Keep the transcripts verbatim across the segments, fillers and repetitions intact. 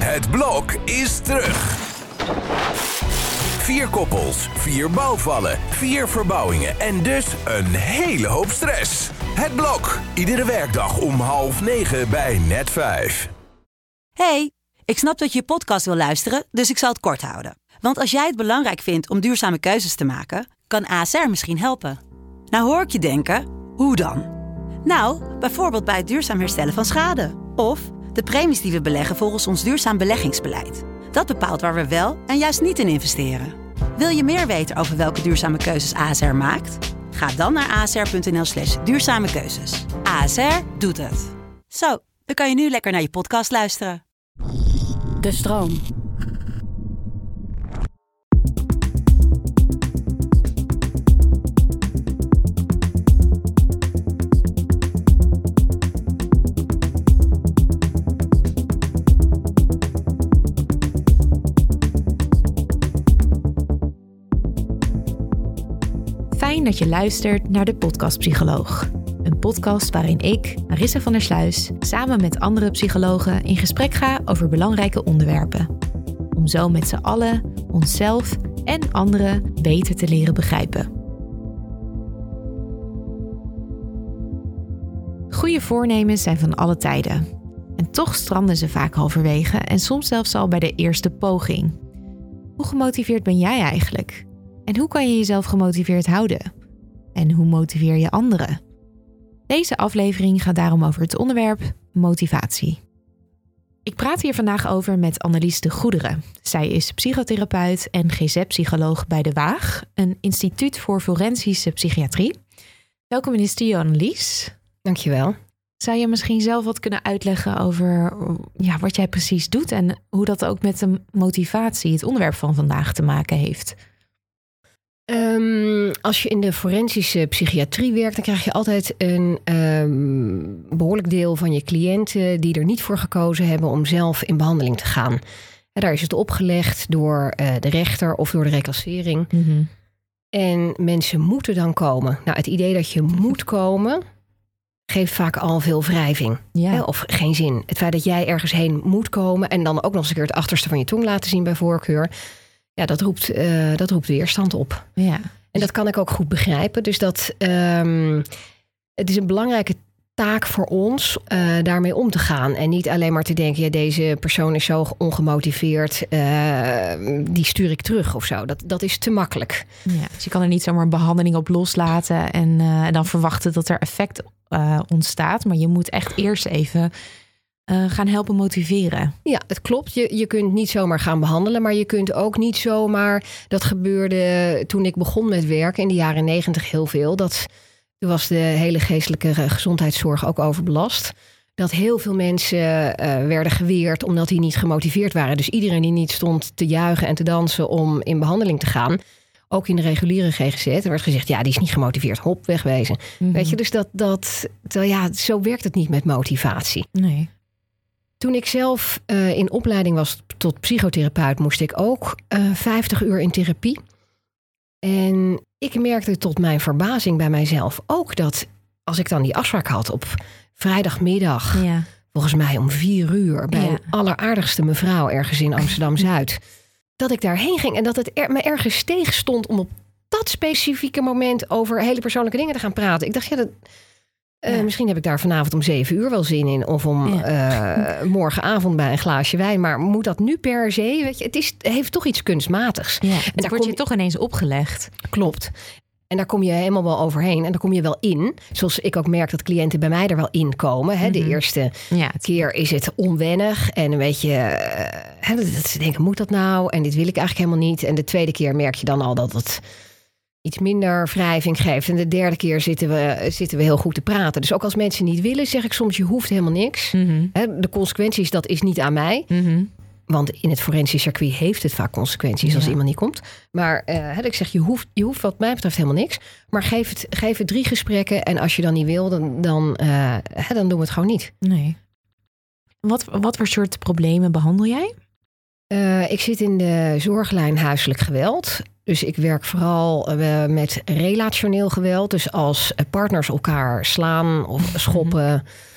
Het blok is terug. Vier koppels, vier bouwvallen, vier verbouwingen en dus een hele hoop stress. Het blok, iedere werkdag om half negen bij Net vijf. Hey, ik snap dat je je podcast wil luisteren, dus ik zal het kort houden. Want als jij het belangrijk vindt om duurzame keuzes te maken, kan A S R misschien helpen. Nou hoor ik je denken, hoe dan? Nou, bijvoorbeeld bij het duurzaam herstellen van schade. Of de premies die we beleggen volgens ons duurzaam beleggingsbeleid. Dat bepaalt waar we wel en juist niet in investeren. Wil je meer weten over welke duurzame keuzes A S R maakt? Ga dan naar asr.nl slash duurzame keuzes. A S R doet het. Zo, dan kan je nu lekker naar je podcast luisteren. De stroom. Fijn dat je luistert naar de Podcast Psycholoog. Een podcast waarin ik, Marissa van der Sluis, samen met andere psychologen in gesprek ga over belangrijke onderwerpen. Om zo met z'n allen onszelf en anderen beter te leren begrijpen. Goede voornemens zijn van alle tijden. En toch stranden ze vaak halverwege en soms zelfs al bij de eerste poging. Hoe gemotiveerd ben jij eigenlijk? En hoe kan je jezelf gemotiveerd houden? En hoe motiveer je anderen? Deze aflevering gaat daarom over het onderwerp motivatie. Ik praat hier vandaag over met Annelies de Goederen. Zij is psychotherapeut en G Z-psycholoog bij De Waag, een instituut voor forensische psychiatrie. Welkom in de studio, Annelies. Dankjewel. Zou je misschien zelf wat kunnen uitleggen over ja, wat jij precies doet en hoe dat ook met de motivatie, het onderwerp van vandaag, te maken heeft? Um, als je in de forensische psychiatrie werkt, dan krijg je altijd een um, behoorlijk deel van je cliënten die er niet voor gekozen hebben om zelf in behandeling te gaan. En daar is het opgelegd door uh, de rechter of door de reclassering. Mm-hmm. En mensen moeten dan komen. Nou, het idee dat je moet komen geeft vaak al veel wrijving. Ja. Hè, of geen zin. Het feit dat jij ergens heen moet komen en dan ook nog eens een keer het achterste van je tong laten zien bij voorkeur. Ja, dat roept, uh, dat roept weerstand op. Ja. En dat kan ik ook goed begrijpen. Dus dat um, het is een belangrijke taak voor ons uh, daarmee om te gaan. En niet alleen maar te denken, ja, deze persoon is zo ongemotiveerd, uh, die stuur ik terug of zo. Dat, dat is te makkelijk. Ja, dus je kan er niet zomaar een behandeling op loslaten en, uh, en dan verwachten dat er effect uh, ontstaat. Maar je moet echt eerst even Uh, gaan helpen motiveren. Ja, het klopt. Je, je kunt niet zomaar gaan behandelen, maar je kunt ook niet zomaar. Dat gebeurde toen ik begon met werken in de jaren negentig heel veel. Dat, toen was de hele geestelijke gezondheidszorg ook overbelast. Dat heel veel mensen uh, werden geweerd omdat die niet gemotiveerd waren. Dus iedereen die niet stond te juichen en te dansen om in behandeling te gaan, ook in de reguliere G G Z, er werd gezegd, ja, die is niet gemotiveerd, hop, wegwezen. Mm-hmm. Weet je, dus dat, dat, dat, ja, zo werkt het niet met motivatie. Nee. Toen ik zelf uh, in opleiding was tot psychotherapeut, moest ik ook uh, vijftig uur in therapie. En ik merkte tot mijn verbazing bij mijzelf ook dat als ik dan die afspraak had op vrijdagmiddag, ja, volgens mij om vier uur, bij ja. een alleraardigste mevrouw ergens in Amsterdam-Zuid, dat ik daarheen ging en dat het er, me ergens tegen stond om op dat specifieke moment over hele persoonlijke dingen te gaan praten. Ik dacht, ja, dat... Uh, ja. Misschien heb ik daar vanavond om zeven uur wel zin in. Of om ja. uh, morgenavond bij een glaasje wijn. Maar moet dat nu per se? Weet je, het, is, het heeft toch iets kunstmatigs. Ja, en daar word je, je toch ineens opgelegd. Klopt. En daar kom je helemaal wel overheen. En daar kom je wel in. Zoals ik ook merk dat cliënten bij mij er wel in komen. Hè. Mm-hmm. De eerste ja. keer is het onwennig. En een beetje, uh, dat ze denken, moet dat nou? En dit wil ik eigenlijk helemaal niet. En de tweede keer merk je dan al dat het iets minder wrijving geeft. En de derde keer zitten we, zitten we heel goed te praten. Dus ook als mensen niet willen, zeg ik soms, je hoeft helemaal niks. Mm-hmm. He, de consequenties, dat is niet aan mij. Mm-hmm. Want in het forensisch circuit heeft het vaak consequenties als ja. iemand niet komt. Maar uh, ik zeg, je hoeft, je hoeft wat mij betreft helemaal niks. Maar geef het, geef het drie gesprekken. En als je dan niet wil, dan, dan, uh, dan doen we het gewoon niet. Nee. Wat, wat voor soort problemen behandel jij? Uh, ik zit in de zorglijn huiselijk geweld. Dus ik werk vooral uh, met relationeel geweld. Dus als partners elkaar slaan of schoppen,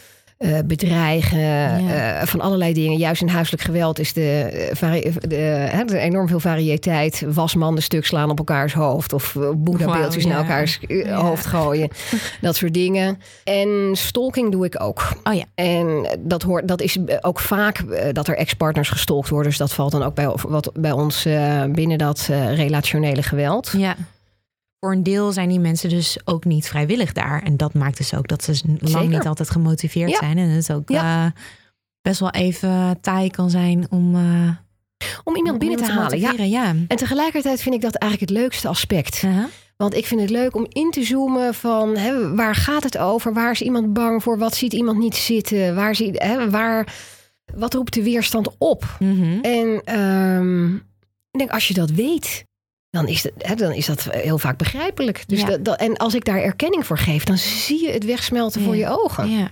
uh, bedreigen, Ja. uh, van allerlei dingen. Juist in huiselijk geweld is de, uh, vari- de, hè, er is enorm veel variëteit. Wasmanden stuk slaan op elkaars hoofd of uh, boeddha-beeldjes Wauw, ja. naar elkaars uh, Ja. hoofd gooien. Dat soort dingen. En stalking doe ik ook. Oh ja. En dat, hoort, dat is ook vaak uh, dat er ex-partners gestalkt worden. Dus dat valt dan ook bij, wat, bij ons uh, binnen dat uh, relationele geweld. Ja. Voor een deel zijn die mensen dus ook niet vrijwillig daar. En dat maakt dus ook dat ze lang Zeker. niet altijd gemotiveerd Ja. zijn. En het ook Ja. uh, best wel even taai kan zijn om, uh, Om iemand binnen te halen. Ja. motiveren. Ja. En tegelijkertijd vind ik dat eigenlijk het leukste aspect. Uh-huh. Want ik vind het leuk om in te zoomen van hè, waar gaat het over? Waar is iemand bang voor? Wat ziet iemand niet zitten? Waar ziet, hè, waar, wat roept de weerstand op? Mm-hmm. En um, ik denk, als je dat weet, dan is, dat, hè, dan is dat heel vaak begrijpelijk. Dus Ja. dat, dat, en als ik daar erkenning voor geef, dan zie je het wegsmelten Ja. voor je ogen. Ja.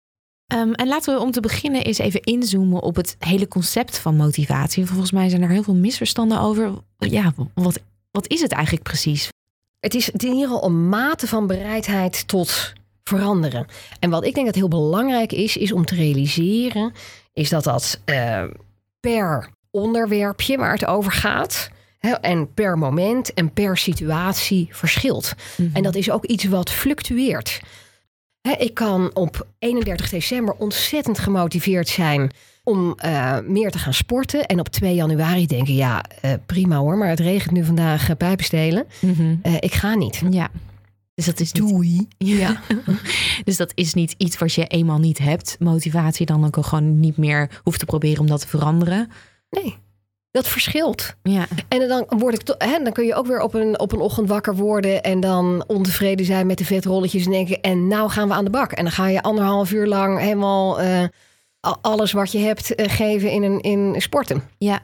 Um, en laten we om te beginnen eens even inzoomen op het hele concept van motivatie. Volgens mij zijn er heel veel misverstanden over. Ja, wat, wat is het eigenlijk precies? Het is in ieder geval een mate van bereidheid tot veranderen. En wat ik denk dat heel belangrijk is, is om te realiseren, is dat dat uh, per onderwerpje waar het over gaat, hè, en per moment en per situatie verschilt. Mm-hmm. En dat is ook iets wat fluctueert. Hè, ik kan op eenendertig december ontzettend gemotiveerd zijn om uh, meer te gaan sporten. En op twee januari denken, ja, uh, prima hoor, maar het regent nu vandaag uh, pijpen stelen. Mm-hmm. Uh, ik ga niet. Ja. Dus dat is niet... Doei. Ja. Dus dat is niet iets wat je eenmaal niet hebt. Motivatie dan ook gewoon niet meer hoeft te proberen om dat te veranderen. Nee, dat verschilt. Ja. En dan, word ik to- hè, dan kun je ook weer op een, op een ochtend wakker worden en dan ontevreden zijn met de vetrolletjes en denken, en nou gaan we aan de bak. En dan ga je anderhalf uur lang helemaal uh, alles wat je hebt uh, geven in, een, in sporten. Ja.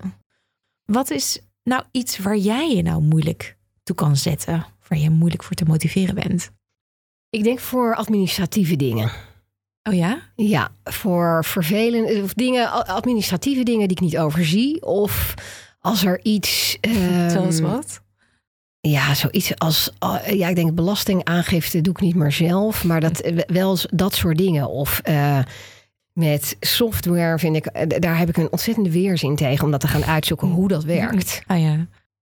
Wat is nou iets waar jij je nou moeilijk toe kan zetten? Waar je moeilijk voor te motiveren bent? Ik denk voor administratieve dingen. Oh ja? Ja, voor vervelende of dingen, administratieve dingen die ik niet overzie. Of als er iets... Um, Zoals wat? Ja, zoiets als... Ja, ik denk belastingaangifte doe ik niet meer zelf. Maar dat, wel dat soort dingen. Of uh, met software vind ik... Daar heb ik een ontzettende weerzin tegen om dat te gaan uitzoeken hoe dat werkt. Ah ja.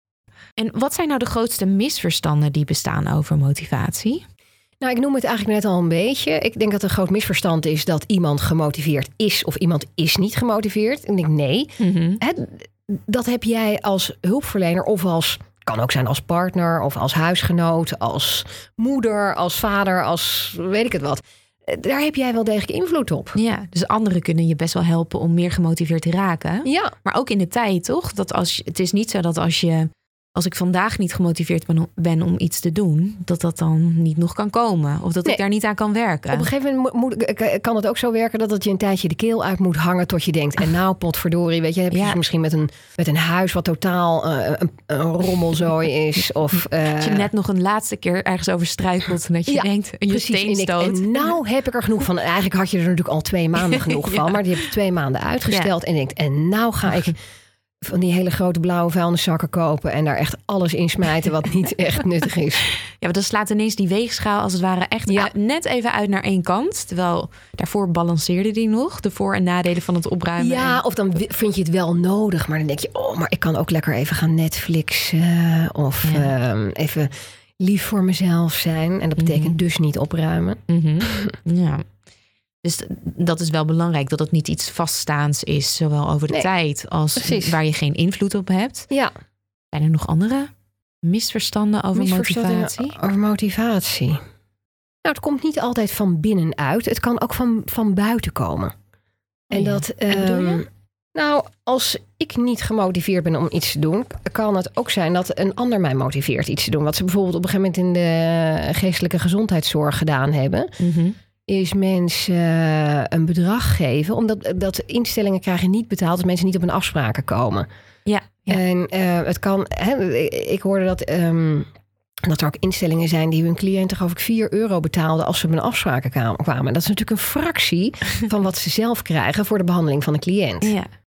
En wat zijn nou de grootste misverstanden die bestaan over motivatie? Nou, ik noem het eigenlijk net al een beetje. Ik denk dat een groot misverstand is dat iemand gemotiveerd is of iemand is niet gemotiveerd. En ik denk nee, Mm-hmm. hè, dat heb jij als hulpverlener of als, kan ook zijn als partner of als huisgenoot, als moeder, als vader, als weet ik het wat. Daar heb jij wel degelijk invloed op. Ja, dus anderen kunnen je best wel helpen om meer gemotiveerd te raken. Ja. Maar ook in de tijd, toch? Dat als je, het is niet zo dat als je... Als ik vandaag niet gemotiveerd ben, ben om iets te doen, dat dat dan niet nog kan komen. Of dat Nee. ik daar niet aan kan werken. Op een gegeven moment moet, kan het ook zo werken dat het je een tijdje de keel uit moet hangen tot je denkt, en nou potverdorie, weet je, heb je Ja. dus misschien met een, met een huis wat totaal uh, een, een rommelzooi is. Of, uh, Dat je net nog een laatste keer ergens over struikelt en dat je Ja, denkt, en je precies. steen En, ik, stoot. en nou heb ik er genoeg van. Eigenlijk had je er natuurlijk al twee maanden genoeg Ja. van, maar die heb je twee maanden uitgesteld. Ja. En denkt, en nou ga ik van die hele grote blauwe vuilniszakken kopen en daar echt alles in smijten wat niet echt nuttig is. Ja, maar dan slaat ineens die weegschaal als het ware echt Ja. uit- net even uit naar één kant. Terwijl daarvoor balanceerde die nog. De voor- en nadelen van het opruimen. Ja, en... of dan wi- vind je het wel nodig, maar dan denk je, oh, maar ik kan ook lekker even gaan Netflixen of Ja. um, even lief voor mezelf zijn. En dat betekent Mhm. dus niet opruimen. Mm-hmm. Ja. Dus d- dat is wel belangrijk, dat het niet iets vaststaands is. Zowel over de Nee, tijd als precies. waar je geen invloed op hebt. Ja, Zijn er nog andere misverstanden over misverstanden motivatie? over motivatie. Nou, het komt niet altijd van binnenuit. Het kan ook van, van buiten komen. En Oh ja. dat... En bedoel je? um, nou, als ik niet gemotiveerd ben om iets te doen, kan het ook zijn dat een ander mij motiveert iets te doen. Wat ze bijvoorbeeld op een gegeven moment in de geestelijke gezondheidszorg gedaan hebben, Mm-hmm. is mensen uh, een bedrag geven, omdat dat instellingen krijgen niet betaald als mensen niet op een afspraken komen. Ja, ja. En uh, het kan, hè, ik hoorde dat, um, dat er ook instellingen zijn die hun cliënten geloof ik vier euro betaalden als ze op een afspraken kwamen. Dat is natuurlijk een fractie van wat ze zelf krijgen voor de behandeling van de cliënt. ja.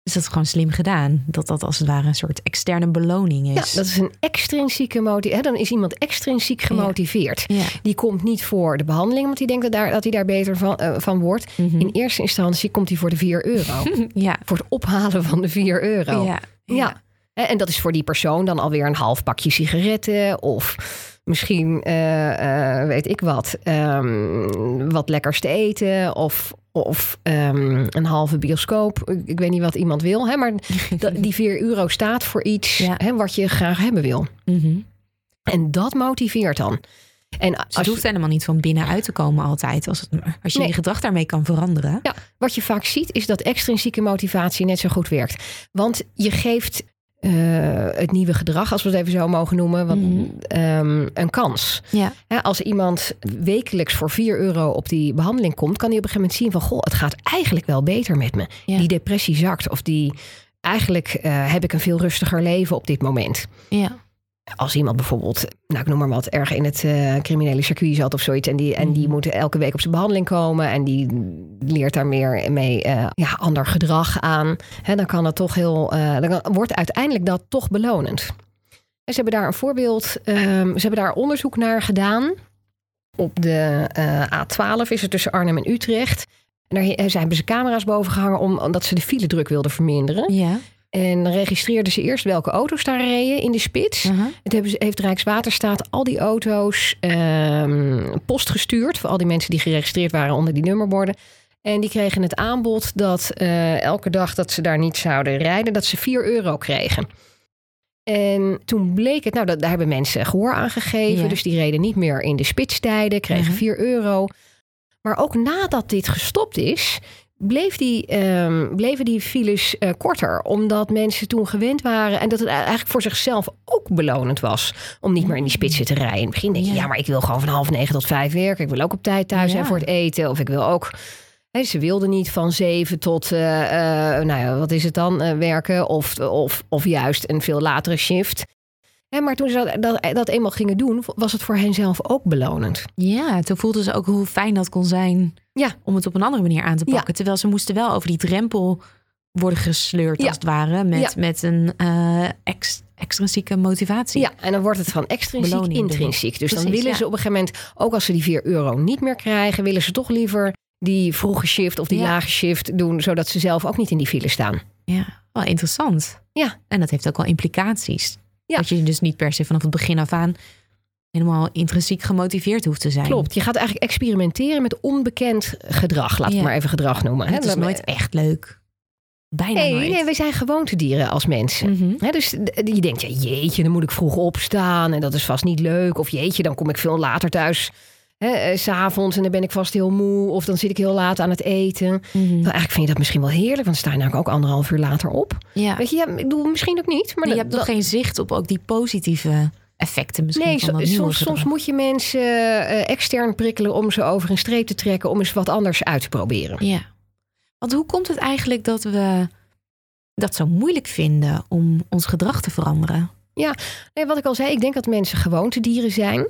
Dus dat is gewoon slim gedaan. Dat dat als het ware een soort externe beloning is. Ja, dat is een extrinsieke motivatie. Dan is iemand extrinsiek gemotiveerd. Ja. Ja. Die komt niet voor de behandeling, want die denkt dat, daar, dat hij daar beter van, uh, van wordt. Mm-hmm. In eerste instantie komt hij voor de vier euro. Ja. Voor het ophalen van de vier euro. Ja. Ja. Ja. En dat is voor die persoon dan alweer een half pakje sigaretten. Of misschien, uh, uh, weet ik wat, um, wat lekkers te eten. Of, of um, een halve bioscoop. Ik, ik weet niet wat iemand wil. Hè, maar d- die vier euro staat voor iets Ja. hè, wat je graag hebben wil. Mm-hmm. En dat motiveert dan. En Dus als het je, hoeft helemaal niet van binnenuit te komen altijd. Als, het, als je Nee. je gedrag daarmee kan veranderen. ja, wat je vaak ziet is dat extrinsieke motivatie net zo goed werkt. Want je geeft uh, het nieuwe gedrag, als we het even zo mogen noemen, want, Mm-hmm. um, een kans. Ja. Hè, als iemand wekelijks voor vier euro op die behandeling komt, kan hij op een gegeven moment zien van, goh, het gaat eigenlijk wel beter met me. Ja. Die depressie zakt of die eigenlijk uh, heb ik een veel rustiger leven op dit moment. Ja. Als iemand bijvoorbeeld, nou ik noem maar wat, erg in het uh, criminele circuit zat of zoiets. En die, en die moet elke week op zijn behandeling komen. En die leert daar meer mee uh, ja, ander gedrag aan. Hè, dan kan het toch heel. Uh, dan kan, wordt uiteindelijk dat toch belonend. En ze hebben daar een voorbeeld. Um, ze hebben daar onderzoek naar gedaan. Op de uh, A twaalf is het tussen Arnhem en Utrecht. En daar hebben ze camera's boven gehangen om, omdat ze de filedruk wilden verminderen. Ja. En dan registreerden ze eerst welke auto's daar reden in de spits. Uh-huh. Het hebben ze, heeft Rijkswaterstaat al die auto's um, post gestuurd. Voor al die mensen die geregistreerd waren onder die nummerborden. En die kregen het aanbod dat uh, elke dag dat ze daar niet zouden rijden, dat ze vier euro kregen. En toen bleek het, nou dat, daar hebben mensen gehoor aan gegeven. Ja. Dus die reden niet meer in de spitstijden, kregen Uh-huh. vier euro. Maar ook nadat dit gestopt is, bleef die, um, bleven die files uh, korter. Omdat mensen toen gewend waren. En dat het eigenlijk voor zichzelf ook belonend was om niet meer in die spitsen te rijden. In het begin denk je, Ja. ja, maar ik wil gewoon van half negen tot vijf werken. Ik wil ook op tijd thuis zijn Ja. voor het eten. Of ik wil ook. Hè, ze wilden niet van zeven tot, uh, uh, nou ja, wat is het dan, uh, werken. Of, of, of juist een veel latere shift. Ja, maar toen ze dat, dat, dat eenmaal gingen doen, was het voor hen zelf ook belonend. Ja, toen voelden ze ook hoe fijn dat kon zijn Ja. om het op een andere manier aan te pakken. Ja. Terwijl ze moesten wel over die drempel worden gesleurd, Ja. als het ware. Met, Ja. met een uh, ex, extrinsieke motivatie. Ja, en dan wordt het van extrinsiek Beloning, intrinsiek. Dus dan Precies, willen ja. ze op een gegeven moment, ook als ze die vier euro niet meer krijgen, willen ze toch liever die vroege shift of die Ja. lage shift doen, zodat ze zelf ook niet in die file staan. Ja, wel interessant. Ja. En dat heeft ook wel implicaties. Ja. Dat je dus niet per se vanaf het begin af aan helemaal intrinsiek gemotiveerd hoeft te zijn. Klopt, je gaat eigenlijk experimenteren met onbekend gedrag. Laat Ja. het maar even gedrag noemen. Het hè. is nooit echt leuk. Bijna Nee, nooit. nee, wij zijn gewoontedieren als mensen. Mhm. Hè, dus d- je denkt, ja, jeetje, dan moet ik vroeg opstaan en dat is vast niet leuk. Of jeetje, dan kom ik veel later thuis, hè, eh, 's avonds en dan ben ik vast heel moe. Of dan zit ik heel laat aan het eten. Mhm. Nou, eigenlijk vind je dat misschien wel heerlijk, want dan sta je namelijk ook anderhalf uur later op. Ja. Weet je, ja, ik bedoel, misschien ook niet. Maar Maar je dat- hebt nog geen zicht op ook die positieve effecten misschien Nee, van so- dat nieuwe soms, gedrag. soms moet je mensen uh, extern prikkelen om ze over een streep te trekken, om eens wat anders uit te proberen. Ja. Want hoe komt het eigenlijk dat we dat zo moeilijk vinden om ons gedrag te veranderen? Nee, wat ik al zei, ik denk dat mensen gewoontedieren zijn.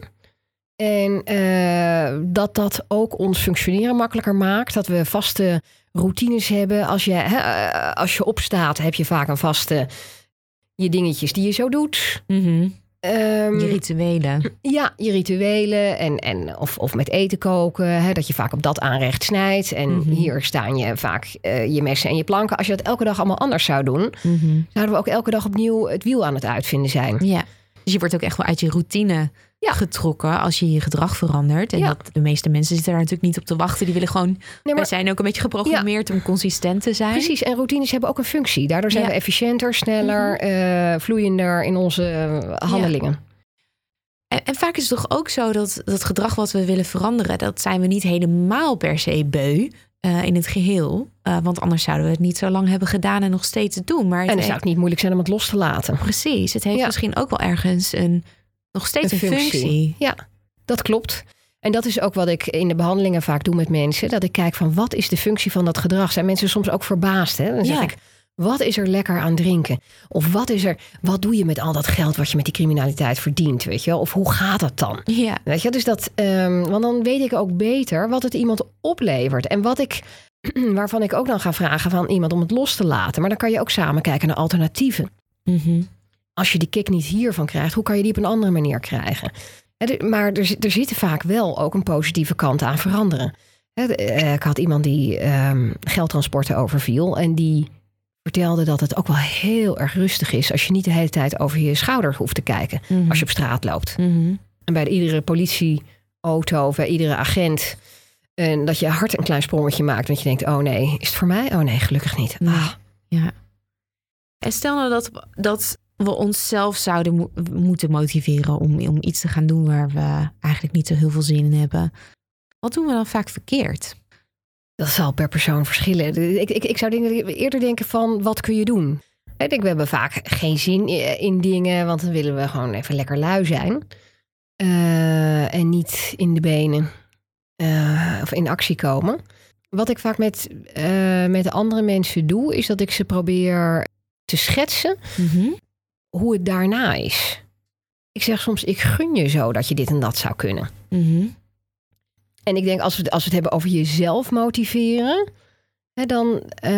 En uh, dat dat ook ons functioneren makkelijker maakt. Dat we vaste routines hebben. Als je, hè, uh, als je opstaat, heb je vaak een vaste je dingetjes die je zo doet. Mm-hmm. Um, Je rituelen. Ja, je rituelen en, en of, of met eten koken. Hè, dat je vaak op dat aanrecht snijdt. En Mm-hmm. hier staan je vaak uh, je messen en je planken. Als je dat elke dag allemaal anders zou doen, Mm-hmm. zouden we ook elke dag opnieuw het wiel aan het uitvinden zijn. Ja. Dus je wordt ook echt wel uit je routine Ja. getrokken als je je gedrag verandert. En Ja. dat, de meeste mensen zitten daar natuurlijk niet op te wachten. Die willen gewoon, Nee, wij maar, zijn ook een beetje geprogrammeerd om consistent te zijn. precies, en routines hebben ook een functie. Daardoor zijn Ja. we efficiënter, sneller, uh, vloeiender in onze uh, handelingen. En, en vaak is het toch ook zo dat dat gedrag wat we willen veranderen, dat zijn we niet helemaal per se beu uh, in het geheel. Uh, want anders zouden we het niet zo lang hebben gedaan en nog steeds het doen. Maar het En dan heeft- zou het niet moeilijk zijn om het los te laten. Precies, het heeft Ja. misschien ook wel ergens een, nog steeds een, functie. Ja, dat klopt. En dat is ook wat ik in de behandelingen vaak doe met mensen. Dat ik kijk van wat is de functie van dat gedrag. Zijn mensen soms ook verbaasd. Hè? Dan zeg Ja. ik, wat is er lekker aan drinken? Of wat is er, wat doe je met al dat geld wat je met die criminaliteit verdient? Weet je wel? Of hoe gaat dat dan? Ja. Weet je, dus dat, um, want dan weet ik ook beter wat het iemand oplevert. En wat ik waarvan ik ook dan ga vragen van iemand om het los te laten. Maar dan kan je ook samen kijken naar alternatieven. Mm-hmm. Als je die kick niet hiervan krijgt, hoe kan je die op een andere manier krijgen? Maar er, er zit vaak wel ook een positieve kant aan veranderen. Ik had iemand die um, geldtransporten overviel en die vertelde dat het ook wel heel erg rustig is als je niet de hele tijd over je schouder hoeft te kijken mm-hmm. als je op straat loopt. Mm-hmm. En bij iedere politieauto of bij iedere agent en dat je hart een klein sprongetje maakt, dat je denkt, oh nee, is het voor mij? Oh nee, gelukkig niet. Nee. Ah. Ja. En stel nou dat, dat we onszelf zouden mo- moeten motiveren om, om iets te gaan doen waar we eigenlijk niet zo heel veel zin in hebben. Wat doen we dan vaak verkeerd? Dat zal per persoon verschillen. Ik, ik, ik zou denk, eerder denken van, wat kun je doen? Ik denk, we hebben vaak geen zin in dingen, want dan willen we gewoon even lekker lui zijn. Uh, en niet in de benen uh, of in actie komen. Wat ik vaak met, uh, met andere mensen doe, is dat ik ze probeer te schetsen mm-hmm. hoe het daarna is. Ik zeg soms, ik gun je zo dat je dit en dat zou kunnen. Mm-hmm. En ik denk, als we, als we het hebben over jezelf motiveren, hè, dan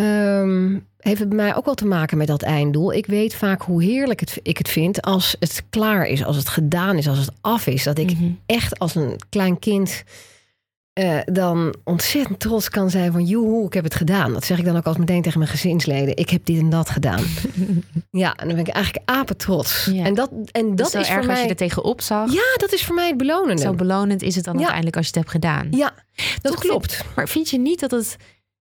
um, heeft het bij mij ook wel te maken met dat einddoel. Ik weet vaak hoe heerlijk het, ik het vind als het klaar is, als het gedaan is, als het af is. Dat ik mm-hmm. echt als een klein kind uh, dan ontzettend trots kan zijn van, joehoe, ik heb het gedaan. Dat zeg ik dan ook als meteen tegen mijn gezinsleden. Ik heb dit en dat gedaan. Ja, en dan ben ik eigenlijk apetrots. Ja. En dat, en dat dus is voor erg mij... als je er tegenop zag. Ja, dat is voor mij het belonende. Zo belonend is het dan ja. uiteindelijk als je het hebt gedaan. Ja, dat Toch klopt. Vind, maar vind je niet dat het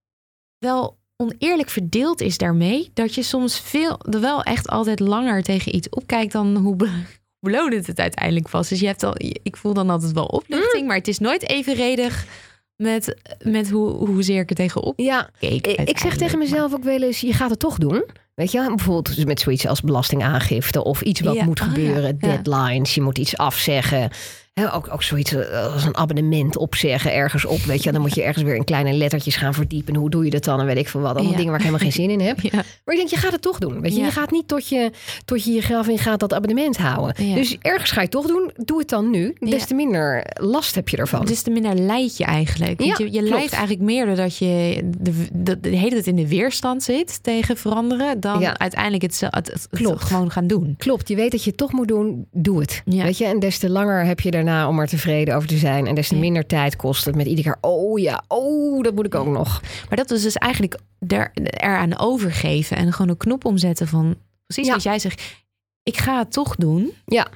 wel oneerlijk verdeeld is daarmee? Dat je soms veel, er wel echt altijd langer tegen iets opkijkt dan hoe be, belonend het uiteindelijk was. Dus je hebt al, ik voel dan altijd wel opluchting, mm. maar het is nooit evenredig met, met hoe, hoezeer ik er tegenop ja, keek. Ik zeg tegen mezelf ook wel eens, je gaat het toch doen. Weet je, bijvoorbeeld met zoiets als belastingaangifte of iets wat ja. moet oh, gebeuren. Ja. Deadlines, je moet iets afzeggen. He, ook, ook zoiets als een abonnement opzeggen ergens op. Weet je, dan moet je ergens weer in kleine lettertjes gaan verdiepen. Hoe doe je dat dan? En weet ik veel wat. Allemaal ja. dingen waar ik helemaal geen zin in heb. Ja. Maar ik denk, je gaat het toch doen. Weet je, ja. je gaat niet tot je, tot je je graf in gaat dat abonnement houden. Ja. Dus ergens ga je het toch doen. Doe het dan nu. Des ja. te minder last heb je ervan. Des te minder lijd je eigenlijk. Want ja, je je lijdt eigenlijk meer doordat je de, de, de hele tijd in de weerstand zit tegen veranderen. Dan ja. uiteindelijk het, het, het, het gewoon gaan doen. Klopt. Je weet dat je het toch moet doen. Doe het. Ja. Weet je, en des te langer heb je daarna om er tevreden over te zijn. En des te minder tijd kost het met iedere keer. Oh ja, oh, dat moet ik ook nog. Maar dat is dus eigenlijk er, eraan overgeven. En gewoon een knop omzetten van... Precies ja. wat jij zegt. Ik ga het toch doen. Ja.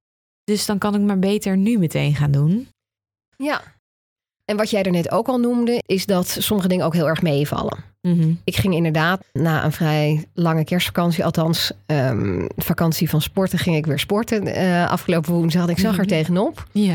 Dus dan kan ik maar beter nu meteen gaan doen. Ja. En wat jij er net ook al noemde... is dat sommige dingen ook heel erg meevallen. Mm-hmm. Ik ging inderdaad na een vrij lange kerstvakantie... althans, um, vakantie van sporten... ging ik weer sporten uh, afgelopen woensdag. Ik zag mm-hmm. er tegenop. Ja.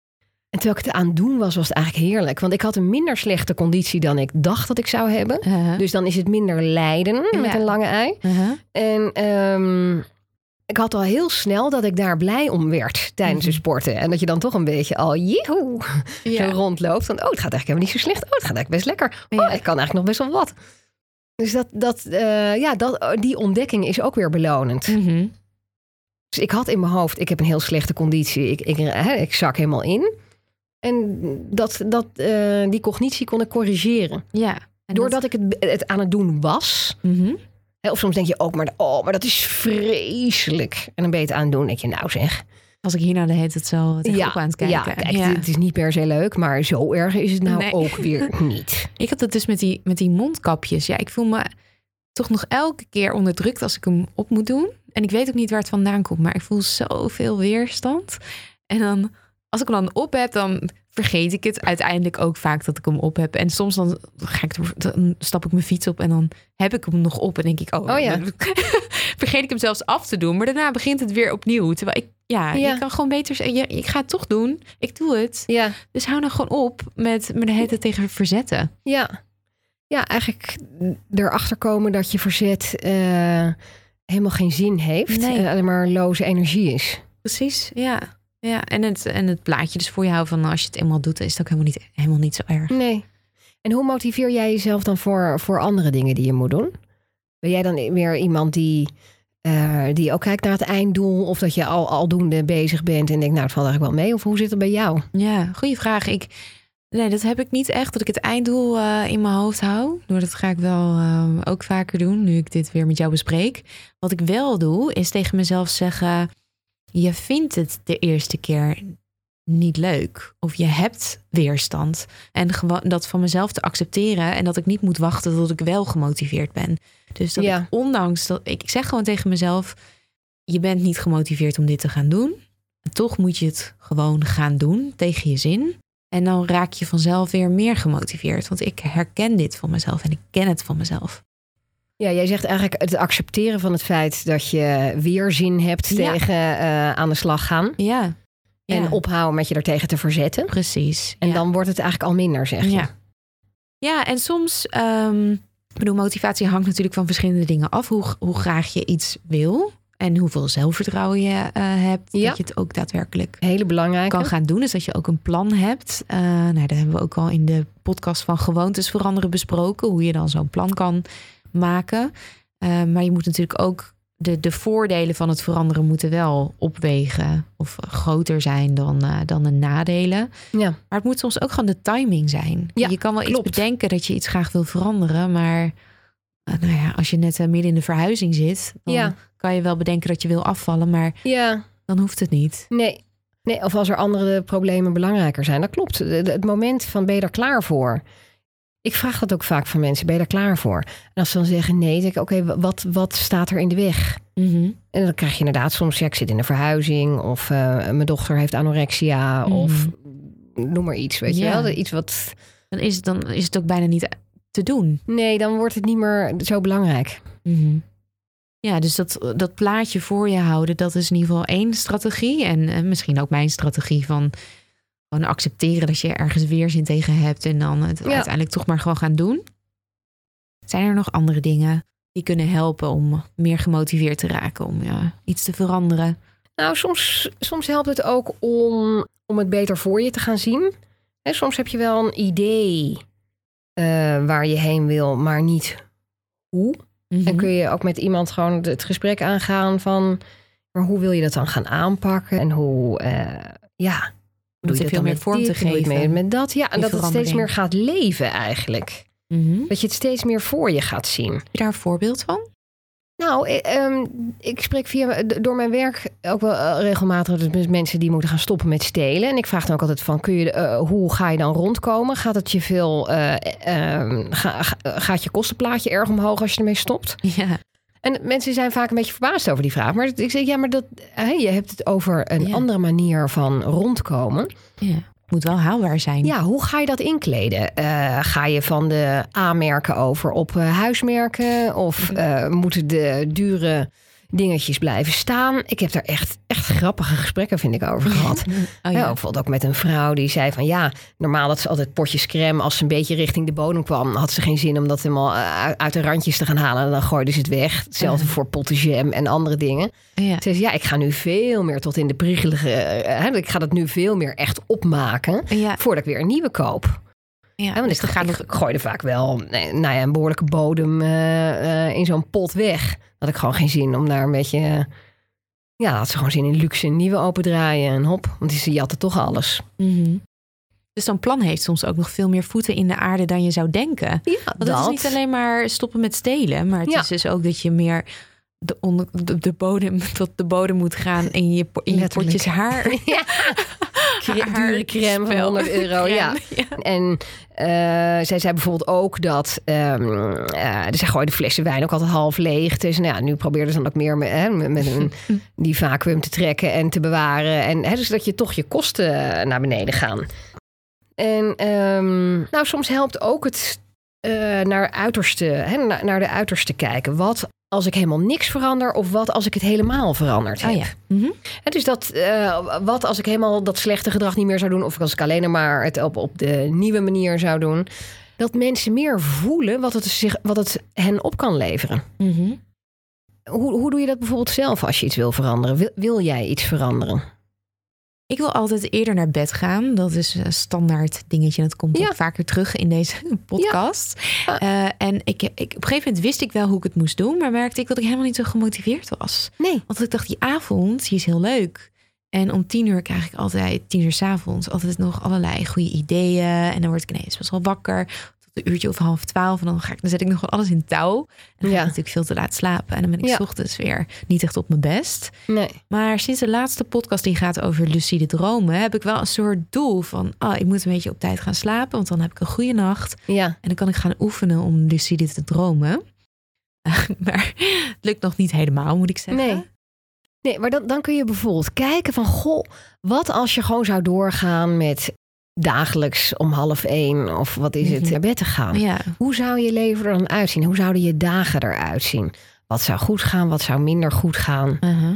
En terwijl ik het aan het doen was, was het eigenlijk heerlijk. Want ik had een minder slechte conditie dan ik dacht dat ik zou hebben. Uh-huh. Dus dan is het minder lijden ja. met een lange ei. Uh-huh. En um, ik had al heel snel dat ik daar blij om werd tijdens mm-hmm. het sporten. En dat je dan toch een beetje al joehoe ja. zo rondloopt. Van, oh, het gaat eigenlijk helemaal niet zo slecht. Oh, het gaat eigenlijk best lekker. Oh, ja. ik kan eigenlijk nog best wel wat. Dus dat, dat, uh, ja, dat, die ontdekking is ook weer belonend. Mm-hmm. Dus ik had in mijn hoofd, ik heb een heel slechte conditie. Ik, ik, hè, ik zak helemaal in. En dat, dat, uh, die cognitie kon ik corrigeren. Ja, doordat dat... ik het, het aan het doen was. Mm-hmm. Hè, of soms denk je ook, maar, oh, maar dat is vreselijk. En dan ben je het aan het doen. Denk je, nou zeg. Als ik hier nou de hele tijd zo tegenop ja, aan het kijken. Ja, kijk, ja. Het is niet per se leuk, maar zo erg is het nou nee. ook weer niet. Ik had het dus met die, met die mondkapjes. Ja, ik voel me toch nog elke keer onderdrukt als ik hem op moet doen. En ik weet ook niet waar het vandaan komt, maar ik voel zoveel weerstand. En dan, als ik hem dan op heb, dan vergeet ik het uiteindelijk ook vaak dat ik hem op heb. En soms dan, ga ik, dan stap ik mijn fiets op en dan heb ik hem nog op. En denk ik, oh, oh ja. vergeet ik hem zelfs af te doen. Maar daarna begint het weer opnieuw. Terwijl ik, ja, ja. je kan gewoon beter zeggen, ja, ik ga het toch doen. Ik doe het. Ja. Dus hou nou gewoon op met me de hele tijd tegen verzetten. Ja. Ja, eigenlijk erachter komen dat je verzet uh, helemaal geen zin heeft. Nee. En alleen maar loze energie is. Precies, ja. Ja, en het, en het plaatje dus voor je houden van als je het eenmaal doet, is het ook helemaal niet, helemaal niet zo erg. Nee. En hoe motiveer jij jezelf dan voor, voor andere dingen die je moet doen? Ben jij dan weer iemand die, uh, die ook kijkt naar het einddoel? Of dat je al aldoende bezig bent en denkt, nou, het valt eigenlijk wel mee? Of hoe zit het bij jou? Ja, goede vraag. Ik, Nee, dat heb ik niet echt. Dat ik het einddoel uh, in mijn hoofd hou. Nou, dat ga ik wel uh, ook vaker doen, nu ik dit weer met jou bespreek. Wat ik wel doe, is tegen mezelf zeggen... je vindt het de eerste keer niet leuk. Of je hebt weerstand. En gewoon dat van mezelf te accepteren. En dat ik niet moet wachten tot ik wel gemotiveerd ben. Dus dat Ja. ik, ondanks dat... Ik zeg gewoon tegen mezelf... je bent niet gemotiveerd om dit te gaan doen. En toch moet je het gewoon gaan doen tegen je zin. En dan raak je vanzelf weer meer gemotiveerd. Want ik herken dit van mezelf en ik ken het van mezelf. Ja, jij zegt eigenlijk het accepteren van het feit dat je weerzin hebt Ja. tegen uh, aan de slag gaan. Ja. En ja. ophouden met je daartegen te verzetten. Precies. En ja. dan wordt het eigenlijk al minder, zeg je. Ja, ja en soms... Um, ik bedoel, motivatie hangt natuurlijk van verschillende dingen af. Hoe, hoe graag je iets wil. En hoeveel zelfvertrouwen je uh, hebt. Ja. Dat je het ook daadwerkelijk Hele belangrijk. kan gaan doen. Dus dat je ook een plan hebt. Uh, nou, dat hebben we ook al in de podcast van Gewoontes Veranderen besproken. Hoe je dan zo'n plan kan maken. Uh, maar je moet natuurlijk ook... De, de voordelen van het veranderen moeten wel opwegen. Of groter zijn dan, uh, dan de nadelen. Ja. Maar het moet soms ook gewoon de timing zijn. Ja, je kan wel klopt. iets bedenken dat je iets graag wil veranderen. Maar uh, nou ja, als je net uh, midden in de verhuizing zit... dan Ja. kan je wel bedenken dat je wil afvallen. Maar Ja, dan hoeft het niet. nee. nee. Of als er andere problemen belangrijker zijn. Dat klopt. De- de- Het moment van ben je daar klaar voor? Ik vraag dat ook vaak van mensen. Ben je daar klaar voor? En als ze dan zeggen nee, dan denk ik oké, okay, wat, wat staat er in de weg? Mm-hmm. En dan krijg je inderdaad soms, ja, ik zit in een verhuizing. Of uh, mijn dochter heeft anorexia. Mm-hmm. Of noem maar iets, weet Ja. je wel? Iets wat... Dan, is, dan is het ook bijna niet te doen. Nee, dan wordt het niet meer zo belangrijk. Mm-hmm. Ja, dus dat, dat plaatje voor je houden, dat is in ieder geval één strategie. En uh, misschien ook mijn strategie van... gewoon accepteren dat je ergens weerzin tegen hebt... en dan het Ja. uiteindelijk toch maar gewoon gaan doen. Zijn er nog andere dingen die kunnen helpen om meer gemotiveerd te raken... om ja, iets te veranderen? Nou, soms, soms helpt het ook om, om het beter voor je te gaan zien. Hè, soms heb je wel een idee uh, waar je heen wil, maar niet hoe. Mm-hmm. En kun je ook met iemand gewoon het gesprek aangaan van... maar hoe wil je dat dan gaan aanpakken? En hoe, uh, ja... Om het Doe je veel dat meer dan vorm met te dit? Doe je het geven. Met, met dat, ja. En Die dat het steeds verandering. meer gaat leven eigenlijk. Mm-hmm. Dat je het steeds meer voor je gaat zien. Heb je daar een voorbeeld van? Nou, ik, um, ik spreek via, door mijn werk ook wel uh, regelmatig met mensen die moeten gaan stoppen met stelen. En ik vraag dan ook altijd van, kun je, uh, hoe ga je dan rondkomen? Gaat het je veel, uh, uh, ga, ga, gaat je kostenplaatje erg omhoog als je ermee stopt? Ja. En mensen zijn vaak een beetje verbaasd over die vraag. Maar ik zeg, ja, maar dat, uh, je hebt het over een Ja. andere manier van rondkomen. Ja. Moet wel haalbaar zijn. Ja, hoe ga je dat inkleden? Uh, ga je van de A-merken over op uh, huismerken? Of uh, moeten de dure dingetjes blijven staan? Ik heb daar echt, echt grappige gesprekken, vind ik, over gehad. Oh, Ja, ja. bijvoorbeeld ook met een vrouw die zei van... ja, normaal had ze altijd potjes crème. Als ze een beetje richting de bodem kwam... had ze geen zin om dat helemaal uh, uit de randjes te gaan halen. En dan gooide ze het weg. Hetzelfde Uh. voor potten jam en andere dingen. Ja. Ze zei, ja, ik ga nu veel meer tot in de priegelige... Uh, hè, ik ga dat nu veel meer echt opmaken... Ja. voordat ik weer een nieuwe koop. Ja. Ja, want Dus ik, dan gaat ik, nog... ik gooide vaak wel nee, nou ja, een behoorlijke bodem uh, uh, in zo'n pot weg. Had ik gewoon geen zin om daar een beetje... Uh, ja, had ze gewoon zin in luxe nieuwe opendraaien en hop. Want die jatten toch alles. Mm-hmm. Dus zo'n plan heeft soms ook nog veel meer voeten in de aarde dan je zou denken. Ja, Want dat. het is niet alleen maar stoppen met stelen. Maar het Ja. is dus ook dat je meer de, onder, de, de bodem tot de bodem moet gaan in je, in je Letterlijk. potjes haar. Ja. Dure crème van honderd euro. Crème, Ja. ja. En uh, zij zei bijvoorbeeld ook dat... Um, uh, dus zij gooide flessen wijn ook altijd half leeg. Dus nou ja, nu probeerde ze dan ook meer met, hè, met een, die vacuüm te trekken en te bewaren. En hè, dus dat je toch je kosten naar beneden gaan. En um, nou, soms helpt ook het uh, naar, uiterste, hè, naar, naar de uiterste kijken. Wat als ik helemaal niks verander of wat als ik het helemaal veranderd heb. Oh ja. Mm-hmm. Het is dat, uh, wat als ik helemaal dat slechte gedrag niet meer zou doen... of als ik alleen maar het op, op de nieuwe manier zou doen... dat mensen meer voelen wat het, zich, wat het hen op kan leveren. Mm-hmm. Hoe, hoe doe je dat bijvoorbeeld zelf als je iets wil veranderen? Wil, wil jij iets veranderen? Ik wil altijd eerder naar bed gaan. Dat is een standaard dingetje. Dat komt Ja. ook vaker terug in deze podcast. Ja. Uh, en ik, ik, op een gegeven moment wist ik wel hoe ik het moest doen. Maar merkte ik dat ik helemaal niet zo gemotiveerd was. Nee. Want ik dacht, die avond, die is heel leuk. En om tien uur krijg ik altijd, tien uur 's avonds, altijd nog allerlei goede ideeën. En dan word ik ineens best wel wakker. Een uurtje of half twaalf. En dan, ga ik, dan zet ik nog wel alles in touw. En dan ga Ja. ik natuurlijk veel te laat slapen. En dan ben ik Ja. 's ochtends weer niet echt op mijn best. Nee. Maar sinds de laatste podcast die gaat over lucide dromen... heb ik wel een soort doel van... oh, ik moet een beetje op tijd gaan slapen. Want dan heb ik een goede nacht. Ja. En dan kan ik gaan oefenen om lucide te dromen. Maar het lukt nog niet helemaal, moet ik zeggen. Nee. Nee, maar dan, dan kun je bijvoorbeeld kijken van... goh, wat als je gewoon zou doorgaan met dagelijks om half één... of wat is het, Mhm. naar bed te gaan? Ja. Hoe zou je leven er dan uitzien? Hoe zouden je dagen eruit zien? Wat zou goed gaan? Wat zou minder goed gaan? Uh-huh.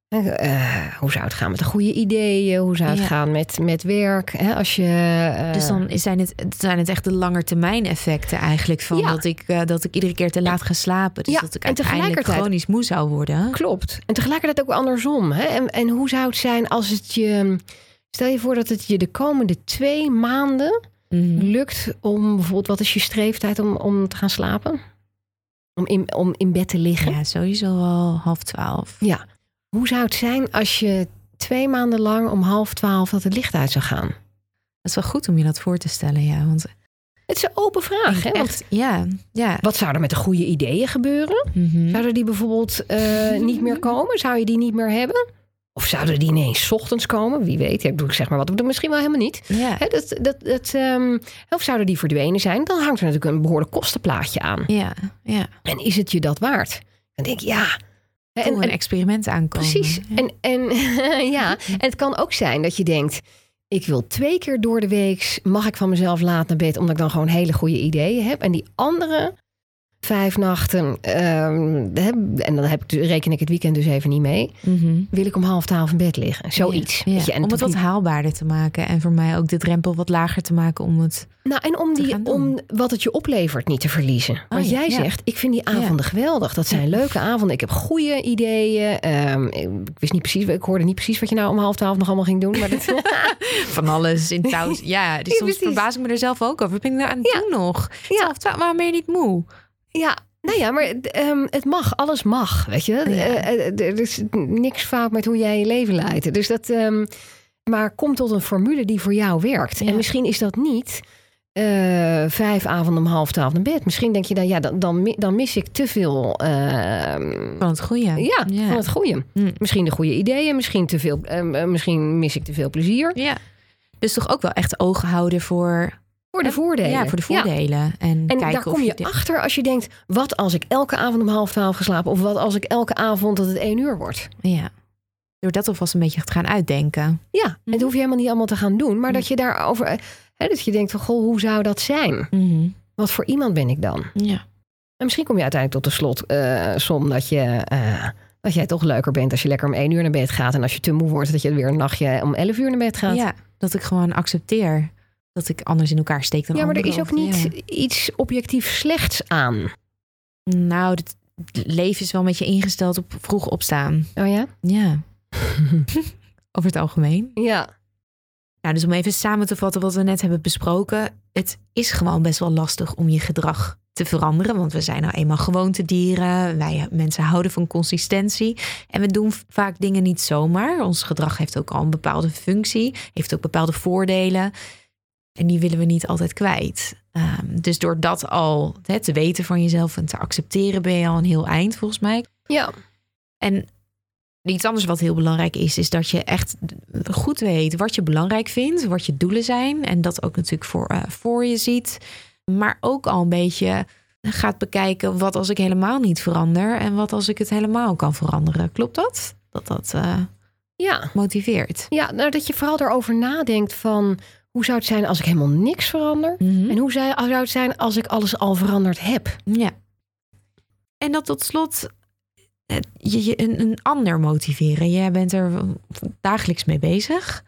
Uh, hoe zou het gaan met de goede ideeën? Hoe zou het Ja. gaan met, met werk? Hè, als je, uh, Dus dan zijn het, zijn het echt de langetermijn effecten eigenlijk... van Ja. dat, ik, uh, dat ik iedere keer te laat ga slapen. Dus Ja, dat ik en uiteindelijk tegelijkertijd- chronisch moe zou worden. Klopt. En tegelijkertijd ook andersom. Hè? En, en hoe zou het zijn als het je... Stel je voor dat het je de komende twee maanden Mhm. lukt om bijvoorbeeld... Wat is je streeftijd om, om te gaan slapen? Om in, om in bed te liggen? Ja, sowieso al half twaalf. Ja. Hoe zou het zijn als je twee maanden lang om half twaalf dat het licht uit zou gaan? Dat is wel goed om je dat voor te stellen, ja. Want Het is een open vraag. Hè? Want echt, ja, ja. wat zou er met de goede ideeën gebeuren? Mhm. Zouden die bijvoorbeeld uh, niet meer komen? Zou je die niet meer hebben? Of zouden die ineens 's ochtends komen? Wie weet. Ik bedoel, ik zeg maar wat. Misschien wel helemaal niet. Ja. Hè, dat, dat, dat, um, of zouden die verdwenen zijn? Dan hangt er natuurlijk een behoorlijk kostenplaatje aan. Ja, ja. En is het je dat waard? Dan denk ik, ja. En, En, een en, experiment aankomen. precies. Ja. En, en, ja. En het kan ook zijn dat je denkt... ik wil twee keer door de week... mag ik van mezelf laat naar bed... omdat ik dan gewoon hele goede ideeën heb. En die andere vijf nachten... Um, en dan heb ik, reken ik het weekend dus even niet mee... Mm-hmm. wil ik om half twaalf in bed liggen. Zoiets. Ja, ja. Weet je, en om het wat niet... haalbaarder te maken. En voor mij ook de drempel wat lager te maken om het... Nou, en om, die, om wat het je oplevert niet te verliezen. Oh, Want ja, jij ja. zegt, ik vind die avonden Ja. geweldig. Dat zijn leuke avonden. Ik heb goede ideeën. Um, ik wist niet precies, ik hoorde niet precies wat je nou om half twaalf nog allemaal ging doen. Maar dat... Van alles in touw. Ja, dus Ja, soms precies. verbaas ik me er zelf ook over. Wat ben ik nou aan het Ja. doen nog? Ja. Twaalf, twaalf, waarom ben je niet moe? Ja, nou ja, maar um, het mag. Alles mag, weet je. Ja. Uh, uh, er is niks fout met hoe jij je leven leidt. Dus dat... Um, maar kom tot een formule die voor jou werkt. Ja. En misschien is dat niet... Uh, vijf avonden om half twaalf naar bed. Misschien denk je dan, ja, dan, dan, dan mis ik te veel... Uh, Van het goede. ja, Ja. van het goede. Hm. Misschien de goede ideeën, misschien, te veel, uh, misschien mis ik te veel plezier. Ja. Dus toch ook wel echt ogen houden voor... Voor de voordelen. Ja, voor de voordelen. Ja. En, En kijken daar kom of je de... achter als je denkt... wat als ik elke avond om half twaalf ga slapen... of wat als ik elke avond dat het één uur wordt. Ja. Door dat alvast een beetje te gaan uitdenken. Ja, en dat hoef je helemaal niet allemaal te gaan doen. Maar Hm. dat je daarover... Hè, dat je denkt van, goh, hoe zou dat zijn? Mm-hmm. Wat voor iemand ben ik dan? Ja. En misschien kom je uiteindelijk tot de slot uh, som dat je... Uh, dat jij toch leuker bent als je lekker om één uur naar bed gaat. En als je te moe wordt, dat je weer een nachtje om elf uur naar bed gaat. Ja, dat ik gewoon accepteer dat ik anders in elkaar steek dan Ja, maar er anderen. is ook niet Ja. iets objectief slechts aan. Nou, het leven is wel een beetje ingesteld op vroeg opstaan. Oh ja? Ja. Over het algemeen. Ja. Nou, dus om even samen te vatten wat we net hebben besproken. Het is gewoon best wel lastig om je gedrag te veranderen. Want we zijn nou eenmaal gewoontedieren. Wij mensen houden van consistentie. En we doen vaak dingen niet zomaar. Ons gedrag heeft ook al een bepaalde functie. Heeft ook bepaalde voordelen. En die willen we niet altijd kwijt. Um, dus door dat al he, te weten van jezelf en te accepteren... ben je al een heel eind volgens mij. Ja. En iets anders wat heel belangrijk is... is dat je echt goed weet wat je belangrijk vindt. Wat je doelen zijn. En dat ook natuurlijk voor, uh, voor je ziet. Maar ook al een beetje gaat bekijken... wat als ik helemaal niet verander... en wat als ik het helemaal kan veranderen. Klopt dat? Dat dat uh, ja. motiveert. Ja, nou dat je vooral erover nadenkt van... hoe zou het zijn als ik helemaal niks verander? Mm-hmm. En hoe zou, zou het zijn als ik alles al veranderd heb? Ja. En dat tot slot... Je, je een, een ander motiveren. Jij bent er dagelijks mee bezig.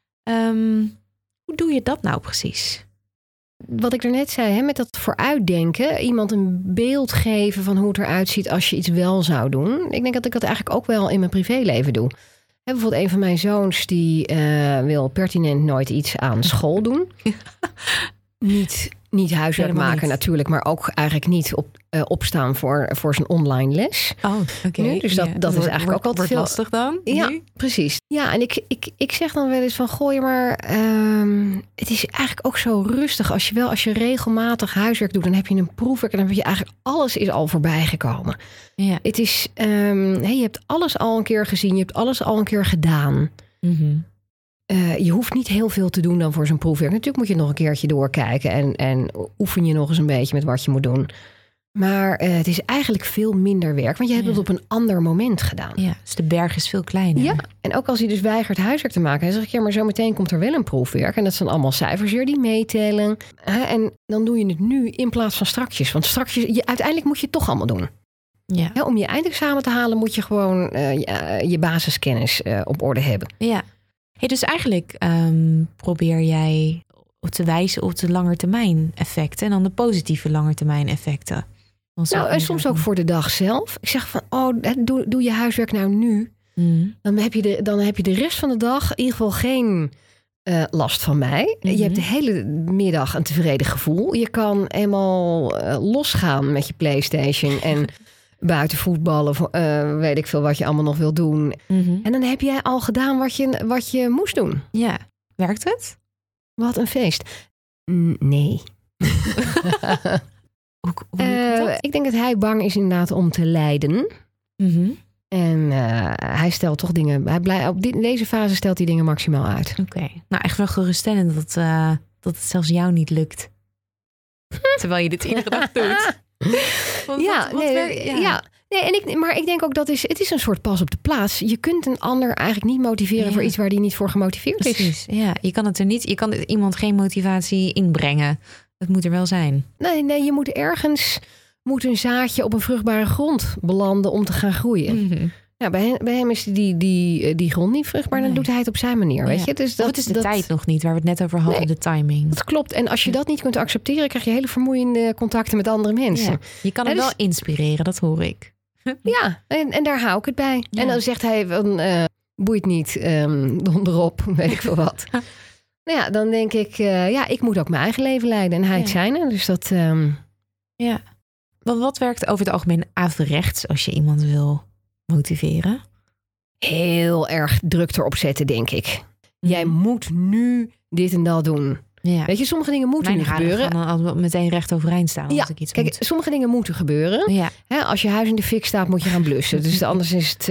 Um, hoe doe je dat nou precies? Wat ik daarnet zei, hè, met dat vooruitdenken. Iemand een beeld geven van hoe het eruit ziet als je iets wel zou doen. Ik denk dat ik dat eigenlijk ook wel in mijn privéleven doe. Hè, bijvoorbeeld een van mijn zoons die uh, wil pertinent nooit iets aan school doen. niet, niet huiswerk Helemaal maken niet. natuurlijk, maar ook eigenlijk niet op uh, opstaan voor, voor zijn online les. Oh, oké. Okay. Dus dat, ja. dat is wordt, eigenlijk wordt, ook altijd wordt veel lastig dan? Ja, nu? precies. Ja, en ik, ik, ik zeg dan wel eens van, gooi maar, um, het is eigenlijk ook zo rustig. Als je wel, als je regelmatig huiswerk doet, dan heb je een proefwerk en dan heb je eigenlijk alles is al voorbij gekomen. Ja. Het is, um, hey, je hebt alles al een keer gezien, je hebt alles al een keer gedaan. Mm-hmm. Uh, je hoeft niet heel veel te doen dan voor zo'n proefwerk. Natuurlijk moet je nog een keertje doorkijken en, en oefen je nog eens een beetje met wat je moet doen. Maar uh, het is eigenlijk veel minder werk, want je hebt ja. het op een ander moment gedaan. Ja, dus de berg is veel kleiner. Ja, en ook als hij dus weigert huiswerk te maken, dan zeg ik, ja, maar zo meteen komt er wel een proefwerk. En dat zijn allemaal cijfers hier die meetellen. Uh, en dan doe je het nu in plaats van strakjes. Want strakjes, je, uiteindelijk moet je het toch allemaal doen. Ja. Ja, om je eindexamen te halen moet je gewoon uh, je, je basiskennis uh, op orde hebben. Ja. Hey, dus eigenlijk um, probeer jij te wijzen op de langetermijn effecten en dan de positieve langetermijn effecten. Nou, en soms ook voor de dag zelf. Ik zeg van, oh, doe, doe je huiswerk nou nu. Mm. Dan, heb je de, dan heb je de rest van de dag in ieder geval geen uh, last van mij. Mm-hmm. Je hebt de hele middag een tevreden gevoel. Je kan eenmaal uh, losgaan met je PlayStation en buiten voetballen, uh, weet ik veel wat je allemaal nog wil doen. Mm-hmm. En dan heb jij al gedaan wat je, wat je moest doen. Ja, werkt het? Wat een feest. Mm, nee. Hoe, hoe uh, ik denk dat hij bang is inderdaad om te lijden. Mm-hmm. En uh, hij stelt toch dingen... Hij blij, op dit, deze fase stelt hij dingen maximaal uit. Oké. Okay. Nou, echt wel geruststellend dat, uh, dat het zelfs jou niet lukt. Terwijl je dit iedere dag doet. Want ja, wat, wat nee, werkt, ja. ja. Nee, en ik, maar ik denk ook dat is, het is een soort pas op de plaats. Je kunt een ander eigenlijk niet motiveren ja. voor iets waar die niet voor gemotiveerd Precies. is. Ja, je kan het er niet. Je kan iemand geen motivatie inbrengen. Het moet er wel zijn. Nee, nee, je moet ergens moet een zaadje op een vruchtbare grond belanden om te gaan groeien. Mm-hmm. Ja, bij, hem, bij hem is die, die, die grond niet vruchtbaar, nee. Dan doet hij het op zijn manier, weet ja. je. Dus dat, of het is de dat, tijd nog niet, waar we het net over hadden, nee, de timing. Dat klopt. En als je dat niet kunt accepteren, krijg je hele vermoeiende contacten met andere mensen. Ja. Je kan hem dus, wel inspireren, dat hoor ik. Ja, en, en daar hou ik het bij. Ja. En dan zegt hij, van, uh, boeit niet, um, donderop, weet ik veel wat. Nou ja, dan denk ik, uh, ja, ik moet ook mijn eigen leven leiden. En hij het ja. zijne, dus dat... Um... Ja. Want wat werkt over het algemeen averechts als je iemand wil motiveren? Heel erg druk erop zetten, denk ik. Mm. Jij moet nu dit en dat doen. Ja. Weet je, sommige dingen moeten Mijn nu gebeuren. Gaan dan meteen recht overeind staan. Ja, als ik iets kijk, moet. sommige dingen moeten gebeuren. Ja. Hè, als je huis in de fik staat, moet je gaan blussen. Dus anders is het,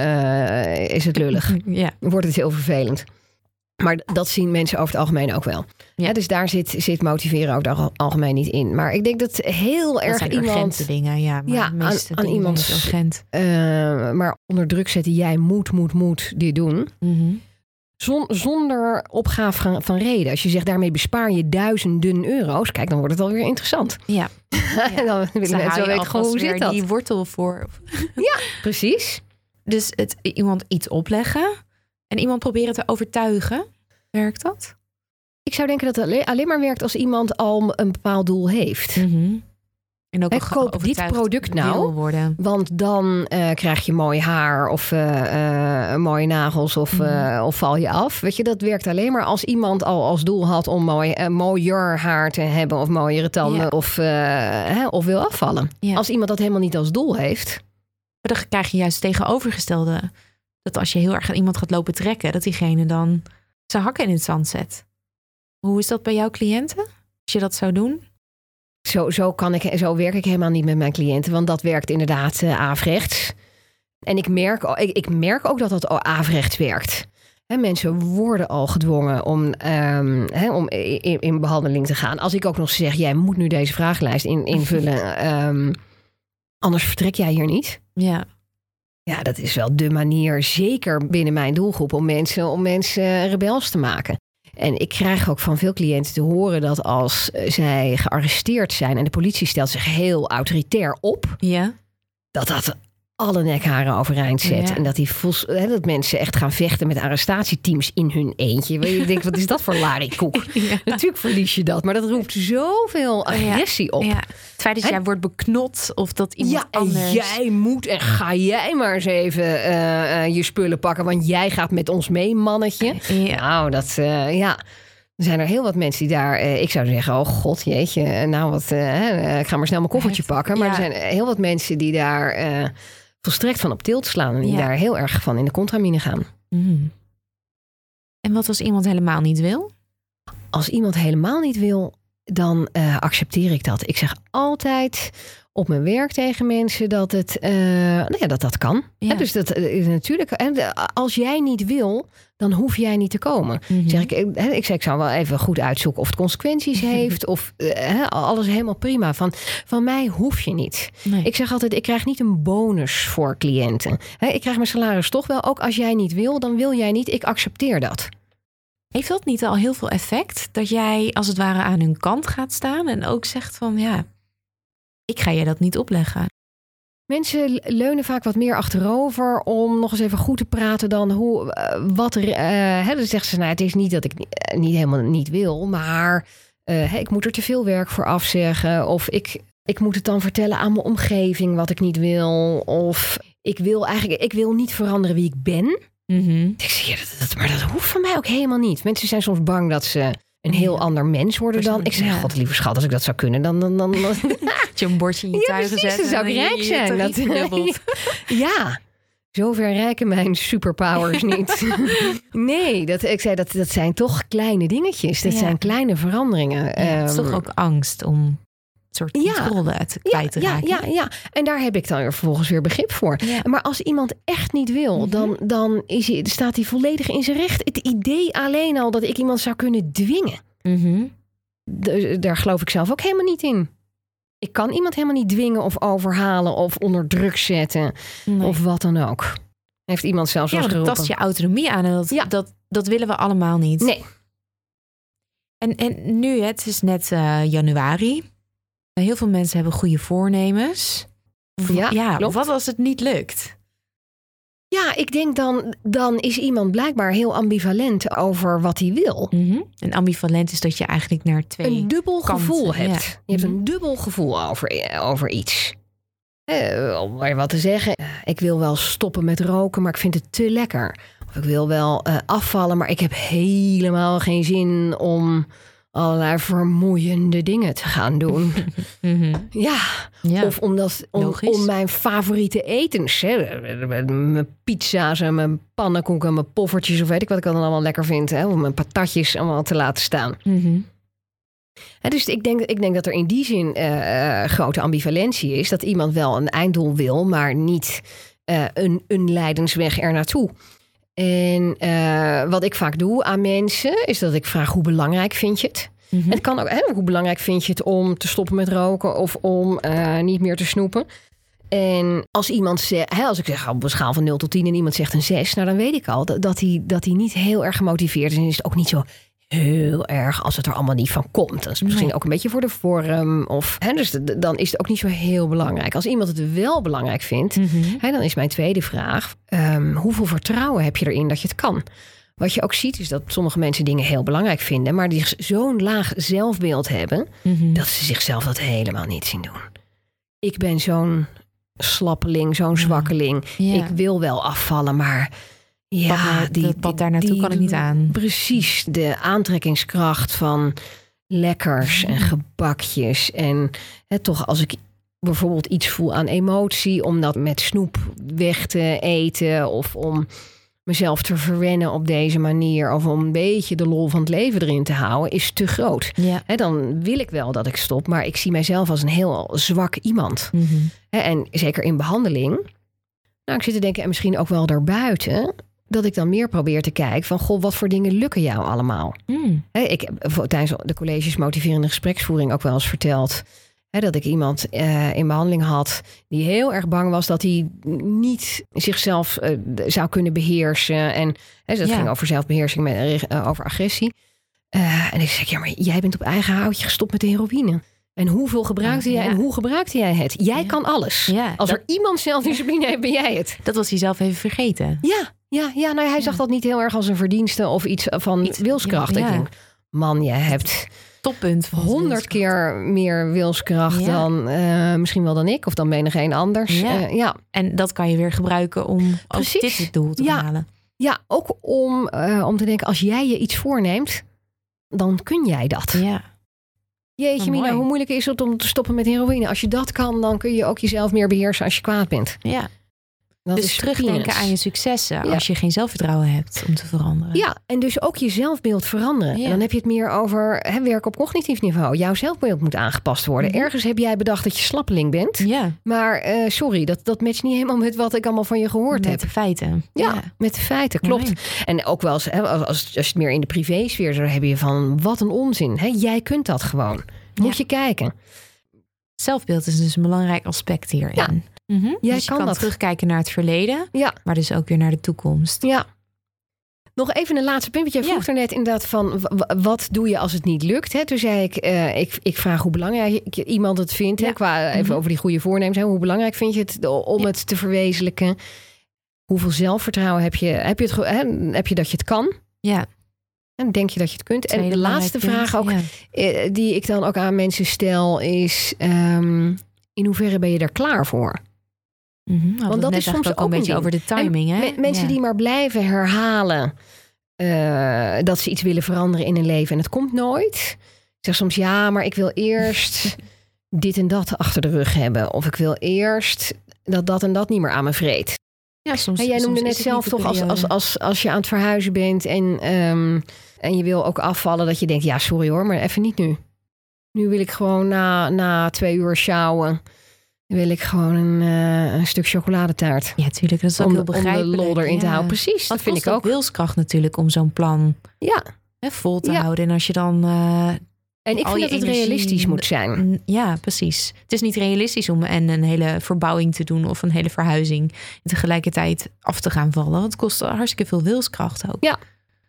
uh, uh, is het lullig. Ja. Dan wordt het heel vervelend. Maar dat zien mensen over het algemeen ook wel. Ja. Ja, dus daar zit, zit motiveren ook het algemeen niet in. Maar ik denk dat heel dat erg zijn iemand... urgente dingen, ja. Maar ja, de meeste aan, aan iemand urgent. Uh, maar onder druk zetten, jij moet, moet, moet dit doen. Mm-hmm. Zon, zonder opgave van, van reden. Als je zegt, daarmee bespaar je duizenden euro's. Kijk, dan wordt het alweer interessant. Ja. ja. Dan willen mensen weten gewoon, hoe zit dat? Die wortel voor. Ja, precies. Dus het iemand iets opleggen en iemand proberen te overtuigen. Werkt dat? Ik zou denken dat het alleen, alleen maar werkt als iemand al een bepaald doel heeft. Mm-hmm. En ook He, koop dit product nou, worden. Want dan uh, krijg je mooi haar of uh, uh, mooie nagels of, mm. uh, of val je af. Weet je, dat werkt alleen maar als iemand al als doel had om mooi, uh, mooier haar te hebben of mooiere tanden ja. of, uh, hè, of wil afvallen. Ja. Als iemand dat helemaal niet als doel heeft. Maar dan krijg je juist tegenovergestelde. Dat als je heel erg aan iemand gaat lopen trekken, dat diegene dan zijn hakken in het zand zet. Hoe is dat bij jouw cliënten? Als je dat zou doen? Zo, zo, kan ik, zo werk ik helemaal niet met mijn cliënten. Want dat werkt inderdaad uh, averechts. En ik merk, ik, ik merk ook dat dat averechts werkt. He, mensen worden al gedwongen om, um, he, om in, in behandeling te gaan. Als ik ook nog zeg, jij moet nu deze vragenlijst in, invullen. um, anders vertrek jij hier niet. Ja. Ja, dat is wel de manier, zeker binnen mijn doelgroep, om mensen, om mensen rebels te maken. En ik krijg ook van veel cliënten te horen dat als zij gearresteerd zijn en de politie stelt zich heel autoritair op, ja. dat dat alle nekharen overeind zet. Ja. En dat, die vols, hè, dat mensen echt gaan vechten met arrestatieteams in hun eentje. Je denkt, wat is dat voor larikoek? Ja. Natuurlijk verlies je dat, maar dat roept zoveel agressie ja. op. Ja. Het feit dat jij wordt beknot of dat iemand ja, anders... jij moet en ga jij maar eens even uh, uh, je spullen pakken, want jij gaat met ons mee, mannetje. Ja. Nou, dat, uh, ja... Er zijn er heel wat mensen die daar... Uh, ik zou zeggen, oh god, jeetje. Nou, wat, uh, ik ga maar snel mijn koffertje pakken. Maar ja. er zijn heel wat mensen die daar uh, volstrekt van op tilt slaan. En die ja. daar heel erg van in de contramine gaan. Mm. En wat als iemand helemaal niet wil? Als iemand helemaal niet wil, dan uh, accepteer ik dat. Ik zeg altijd op mijn werk tegen mensen dat het, uh, nou ja, dat, dat kan. Ja. He, dus dat is natuurlijk. En als jij niet wil, dan hoef jij niet te komen. Mm-hmm. Zeg ik, ik, zeg, ik zou wel even goed uitzoeken of het consequenties heeft. Of uh, alles helemaal prima. Van, van mij hoef je niet. Nee. Ik zeg altijd, ik krijg niet een bonus voor cliënten. He, ik krijg mijn salaris toch wel. Ook als jij niet wil, dan wil jij niet. Ik accepteer dat. Heeft dat niet al heel veel effect? Dat jij als het ware aan hun kant gaat staan en ook zegt van ja, ik ga je dat niet opleggen. Mensen leunen vaak wat meer achterover om nog eens even goed te praten dan hoe, uh, wat er... Uh, hè, dan zeggen ze, nou, het is niet dat ik uh, niet helemaal niet wil, maar uh, ik moet er te veel werk voor afzeggen. Of ik, ik moet het dan vertellen aan mijn omgeving wat ik niet wil. Of ik wil eigenlijk, ik wil niet veranderen wie ik ben. Mm-hmm. Ik zeg, ja, dat, dat, maar dat hoeft van mij ook helemaal niet. Mensen zijn soms bang dat ze een heel ja. ander mens worden dan. Ik zeg, ja. god, lieve schat, als ik dat zou kunnen, dan... dan, dan, dan... je een bordje in je tuin gezet. Ja, precies, dan zou ik rijk zijn. Dat, ja, zover rijken mijn superpowers niet. Nee, dat, ik zei, dat, dat zijn toch kleine dingetjes. Dat ja. zijn kleine veranderingen. Ja, het is um, toch ook angst om een soort controle ja, kwijt te ja, raken. Ja, ja, ja, en daar heb ik dan vervolgens weer begrip voor. Ja. Maar als iemand echt niet wil, mm-hmm. dan, dan is hij, staat hij volledig in zijn recht. Het idee alleen al dat ik iemand zou kunnen dwingen, mm-hmm. d- daar geloof ik zelf ook helemaal niet in. Ik kan iemand helemaal niet dwingen of overhalen of onder druk zetten. Nee. Of wat dan ook. Heeft iemand zelfs ja, geroepen. Dat tast je autonomie aan en dat, ja. dat, dat willen we allemaal niet. Nee. En, en nu, het is net uh, januari. Heel veel mensen hebben goede voornemens. Ja, ja klopt. Wat als het niet lukt? Ja, ik denk dan, dan is iemand blijkbaar heel ambivalent over wat hij wil. Mm-hmm. En ambivalent is dat je eigenlijk naar twee Een dubbel kanten, gevoel hebt. Ja. Je hebt een dubbel gevoel over, over iets. Eh, om maar wat te zeggen. Ik wil wel stoppen met roken, maar ik vind het te lekker. Of ik wil wel uh, afvallen, maar ik heb helemaal geen zin om allerlei vermoeiende dingen te gaan doen. mm-hmm. ja. ja, of omdat, om, om mijn favoriete etens, hè, mijn pizza's en mijn pannenkoeken en mijn poffertjes of weet ik wat ik dan allemaal lekker vind, hè, om mijn patatjes allemaal te laten staan. Mm-hmm. Hè, dus ik denk, ik denk dat er in die zin uh, grote ambivalentie is, dat iemand wel een einddoel wil, maar niet uh, een, een lijdensweg er naartoe. En uh, wat ik vaak doe aan mensen, is dat ik vraag, hoe belangrijk vind je het? Mm-hmm. Het kan ook, hè, hoe belangrijk vind je het om te stoppen met roken of om uh, niet meer te snoepen? En als iemand zegt, hè, als ik zeg op een schaal van nul tot tien en iemand zegt een zes, nou dan weet ik al dat, dat, hij, dat hij niet heel erg gemotiveerd is. En is het ook niet zo heel erg als het er allemaal niet van komt. Dat is misschien nee. ook een beetje voor de vorm. Of, hè, dus d- dan is het ook niet zo heel belangrijk. Als iemand het wel belangrijk vindt, mm-hmm. hè, dan is mijn tweede vraag, um, hoeveel vertrouwen heb je erin dat je het kan? Wat je ook ziet is dat sommige mensen dingen heel belangrijk vinden, maar die zo'n laag zelfbeeld hebben, mm-hmm. dat ze zichzelf dat helemaal niet zien doen. Ik ben zo'n slappeling, zo'n zwakkeling. Ja. Ik wil wel afvallen, maar ja, pad, die, pad daar naartoe die, kan ik niet aan. Precies, de aantrekkingskracht van lekkers en gebakjes. En hè, toch als ik bijvoorbeeld iets voel aan emotie, om dat met snoep weg te eten of om mezelf te verwennen op deze manier of om een beetje de lol van het leven erin te houden, is te groot. Ja. He, dan wil ik wel dat ik stop, maar ik zie mijzelf als een heel zwak iemand. Mm-hmm. He, en zeker in behandeling, nou, ik zit te denken, en misschien ook wel daarbuiten, dat ik dan meer probeer te kijken van, goh, wat voor dingen lukken jou allemaal? Mm. He, ik heb tijdens de colleges motiverende gespreksvoering ook wel eens verteld, He, dat ik iemand uh, in behandeling had die heel erg bang was dat hij niet zichzelf uh, zou kunnen beheersen. En he, dat ja. ging over zelfbeheersing, met, uh, over agressie. Uh, en ik zeg, ja, maar jij bent op eigen houtje gestopt met de heroïne. En hoeveel gebruikte jij ja. en hoe gebruikte jij het? Jij ja. kan alles. Ja, Als dat... er iemand zelfdiscipline heeft, ben jij het. Dat was hij zelf even vergeten. Ja, ja, ja nou, hij ja. zag dat niet heel erg als een verdienste of iets van iets, wilskracht. Ja, ja. Ik denk, man, jij hebt toppunt van honderd keer meer wilskracht ja. dan uh, misschien wel dan ik of dan menig een anders. Ja. Uh, ja. En dat kan je weer gebruiken om ook dit doel te ja. behalen. Ja, ook om, uh, om te denken, als jij je iets voorneemt, dan kun jij dat. Ja. Jeetje, Oh, Mina, mooi. hoe moeilijk is het om te stoppen met heroïne? Als je dat kan, dan kun je ook jezelf meer beheersen als je kwaad bent. Ja. Dat Dus is terugdenken peanuts. aan je successen Ja. als je geen zelfvertrouwen hebt om te veranderen. Ja, en dus ook je zelfbeeld veranderen. Ja. En dan heb je het meer over hè, werk op cognitief niveau. Jouw zelfbeeld moet aangepast worden. Mhm. Ergens heb jij bedacht dat je slappeling bent. Ja, Maar eh, sorry, dat, dat matcht niet helemaal met wat ik allemaal van je gehoord met heb. de feiten. Ja, met de feiten, klopt. Mooi. En ook wel eens, hè, als, als je het meer in de privésfeer zou heb je van, wat een onzin. Hè? Jij kunt dat gewoon. Moet Ja. je kijken. Zelfbeeld is dus een belangrijk aspect hierin. Ja. Mhm. Jij Dus je kan kan dat. terugkijken naar het verleden, Ja, maar dus ook weer naar de toekomst. ja. Nog even een laatste punt. Want jij vroeg Ja. er net inderdaad van, w- w- wat doe je als het niet lukt? Hè? Toen zei ik, eh, ik, ik vraag hoe belangrijk iemand het vindt. Hè? Ja. Qua even Mhm. over die goede voornemens. Hè? Hoe belangrijk vind je het om Ja. het te verwezenlijken? Hoeveel zelfvertrouwen heb je? Heb je, het, ge- hè? Heb je dat je het kan? Ja. En denk je dat je het kunt? En Tweede de laatste belangrijk vraag ook, punt, ja. eh, die ik dan ook aan mensen stel, is ehm, in hoeverre ben je er klaar voor? Mhm. Hadden we Want het dat net is eigenlijk soms ook al ook een een beetje ding. over de timing. En Hè? me- mensen Ja. die maar blijven herhalen eh, dat ze iets willen veranderen in hun leven en het komt nooit. Ik zeg soms ja, maar ik wil eerst dit en dat achter de rug hebben. Of ik wil eerst dat dat en dat niet meer aan me vreet. Ja, soms, En jij soms noemde is net het zelf niet de toch als, als, periode. als, als je aan het verhuizen bent en, ehm, en je wil ook afvallen, dat je denkt, ja sorry hoor, maar even niet nu. Nu wil ik gewoon na, na twee uur sjouwen, wil ik gewoon een, eh, een stuk chocoladetaart. Ja, tuurlijk. Dat is ook Om, heel om de begrijpelijk. lol erin te Ja. houden. Precies, dat Wat vind kost ik ook. wilskracht natuurlijk om zo'n plan Ja, hè, vol te Ja. houden. En als je dan... eh, en ik al vind je dat het energie- realistisch moet zijn. n- ja, precies. Het is niet realistisch om en een hele verbouwing te doen of een hele verhuizing en tegelijkertijd af te gaan vallen. Want het kost hartstikke veel wilskracht ook. Ja.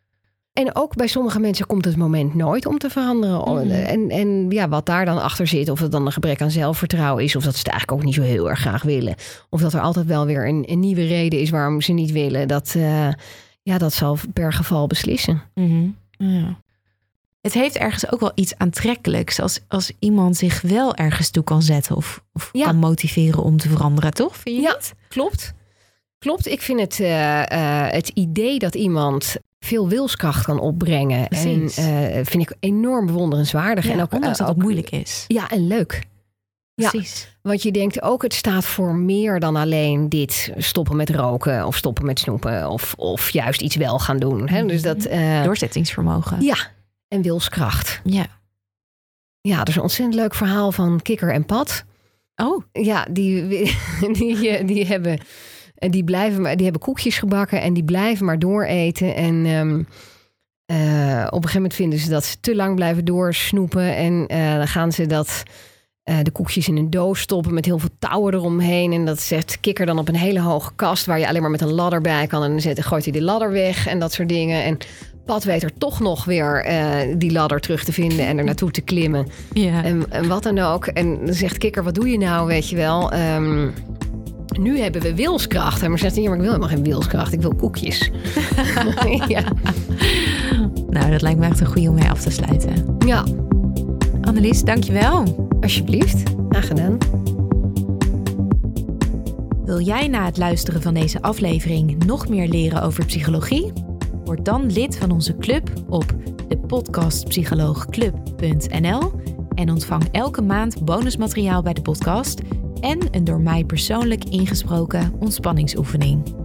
En ook bij sommige mensen komt het moment nooit om te veranderen. Mm. En, en ja, wat daar dan achter zit, of het dan een gebrek aan zelfvertrouwen is, of dat ze het eigenlijk ook niet zo heel erg graag willen. Of dat er altijd wel weer een, een nieuwe reden is waarom ze niet willen. Dat, uh, ja, dat zal per geval beslissen. Mm-hmm. Ja. Het heeft ergens ook wel iets aantrekkelijks als, als iemand zich wel ergens toe kan zetten of, of Ja. kan motiveren om te veranderen, toch? Vind je Ja, niet? klopt. Klopt. Ik vind het, uh, uh, het idee dat iemand veel wilskracht kan opbrengen. Precies. En uh, vind ik enorm bewonderenswaardig. Ja, en ook, ondanks uh, dat het ook- moeilijk is. Ja, en leuk. Ja. Precies. Want je denkt ook, het staat voor meer dan alleen dit. Stoppen met roken of stoppen met snoepen. Of, of juist iets wel gaan doen. Hè? Dus dat, uh, Doorzettingsvermogen. ja, en wilskracht. Ja. Ja, er is een ontzettend leuk verhaal van Kikker en Pat. Oh, Ja, die, die, die, hebben, die, blijven, maar- die hebben koekjes gebakken en die blijven maar dooreten. En um, uh, op een gegeven moment vinden ze dat ze te lang blijven doorsnoepen. En uh, dan gaan ze dat, uh, de koekjes in een doos stoppen met heel veel touwen eromheen. En dat zet Kikker dan op een hele hoge kast waar je alleen maar met een ladder bij kan. En dan zet, gooit hij de ladder weg en dat soort dingen. En Pat weet er toch nog weer uh, die ladder terug te vinden en er naartoe te klimmen. ja. En, en wat dan ook. En dan zegt Kikker, wat doe je nou, weet je wel? Um, nu hebben we wilskracht. En maar zegt hij, ja, maar ik wil helemaal geen wilskracht. Ik wil koekjes. ja. Nou, dat lijkt me echt een goede om mee af te sluiten. ja, Annelies, dankjewel. alsjeblieft. Graag gedaan. Wil jij na het luisteren van deze aflevering nog meer leren over psychologie? Word dan lid van onze club op de podcast psycholoog club punt n l en ontvang elke maand bonusmateriaal bij de podcast en een door mij persoonlijk ingesproken ontspanningsoefening.